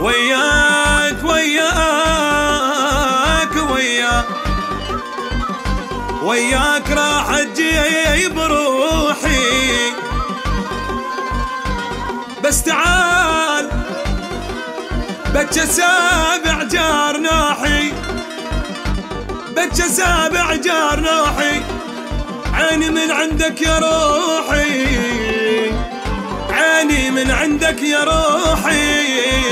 وياك وياك وياك وياك راح تجيب روحي، بس تعال بجا سابع جار ناحي، بجا سابع جار ناحي، عيني من عندك يا روحي، عيني من عندك يا روحي.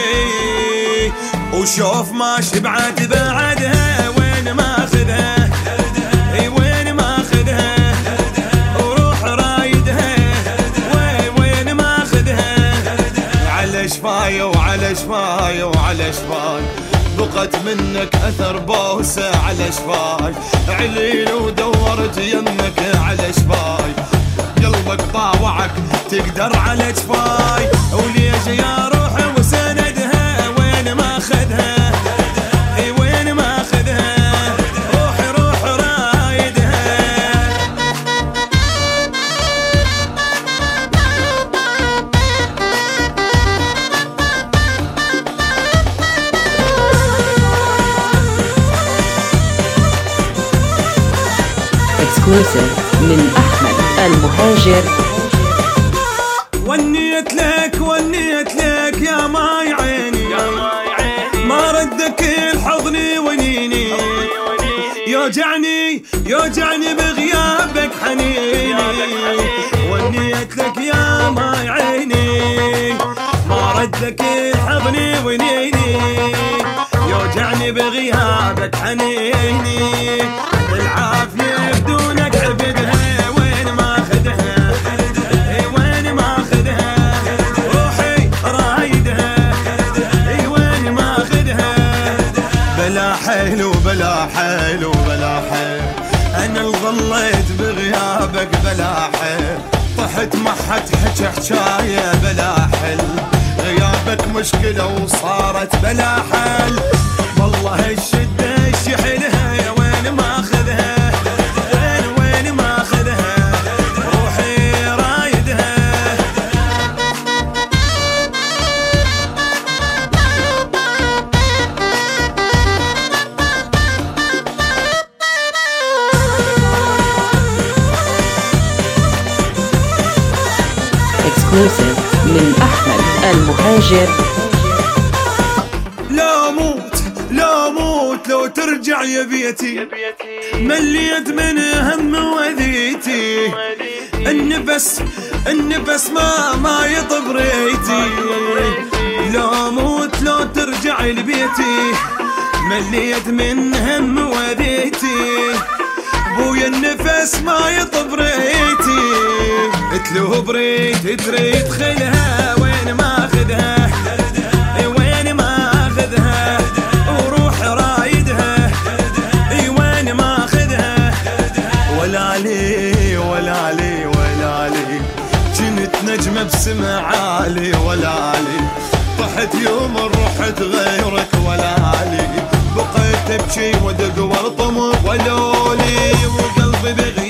وشوف ماشي بعد بعدها وين ماخذها، اي وين ماخذها، وروح رايدها وين ماخذها. على شفاي وعلى شفاي وعلى شفاي، بقت منك اثر بوسه على شفاي، عليل ودورت يمك على شفاي، قلبك طاوعك تقدر على جفاي. وليش يا روحي وسندها وين ماخذها، اي وين ماخذها، روحي روح رايدها. Exclusive من أحمد المهاجر. ونيت لك يا ماي عيني، ما ردك الحضن ونيني، يوجعني بغيابك حنيني. ونيت لك يا ماي عيني، ما ردك الحضن ونيني، يوجعني بغيابك حنيني. بالعافية بدونك عبدها وين ماخذها، اي وين ماخذها، روحي رايدها اي وين ماخذها. بلا حيل وبلا حيل وبلا حيل، انا ظليت بغيابك بلا حيل، طحت محت حكى حكايه بلا حل، غيابك مشكله وصارت بلا حل. والله الشده شحنها يا وين ماخذها، وين ماخذها، روحي رايدها. Exclusive من أحمد المهاجر. لو ترجع يا بيتي، مليت من هم وذيتي، النفس ما يطب ريتي. لو ترجع لبيتي، مليت من هم وذيتي، بويا النفس ما يطب ريتي. تلوب ريت تريد خلها وين ماخذها، وين ماخذها، وروح رايدها اي وين ماخذها. ولا لي ولا لي ولا لي، كنت نجمة بسمع عالي ولا لي، طحت يوم رحت غيرك ولا لي، بقيت ابكي ودق والطم ولولي، وقلبي بغير